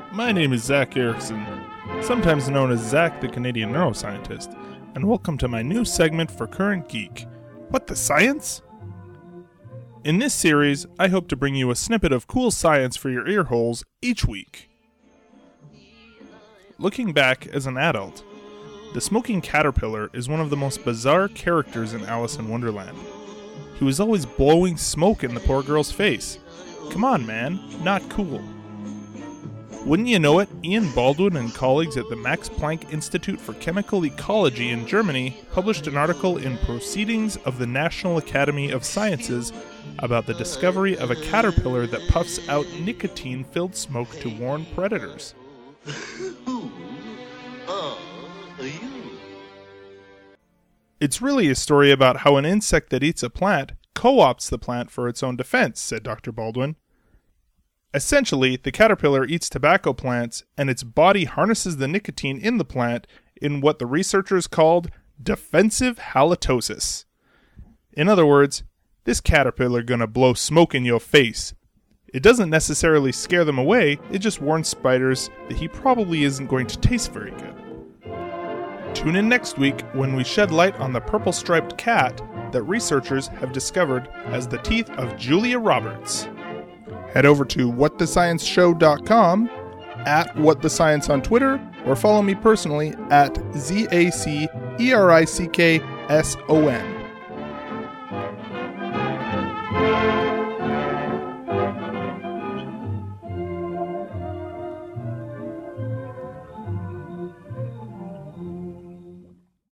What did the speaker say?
My name is Zach Erickson, sometimes known as Zach the Canadian Neuroscientist, and welcome to my new segment for Current Geek. What the science? In this series, I hope to bring you a snippet of cool science for your ear holes each week. Looking back as an adult, the smoking caterpillar is one of the most bizarre characters in Alice in Wonderland. He was always blowing smoke in the poor girl's face. Come on, man, not cool. Wouldn't you know it, Ian Baldwin and colleagues at the Max Planck Institute for Chemical Ecology in Germany published an article in Proceedings of the National Academy of Sciences about the discovery of a caterpillar that puffs out nicotine-filled smoke to warn predators. It's really a story about how an insect that eats a plant co-opts the plant for its own defense, said Dr. Baldwin. Essentially, the caterpillar eats tobacco plants, and its body harnesses the nicotine in the plant in what the researchers called defensive halitosis. In other words, this caterpillar gonna blow smoke in your face. It doesn't necessarily scare them away, it just warns spiders that he probably isn't going to taste very good. Tune in next week when we shed light on the purple-striped cat that researchers have discovered has the teeth of Julia Roberts. Head over to whatthescienceshow.com, at whatthescience on Twitter, or follow me personally at ZACERICKSON.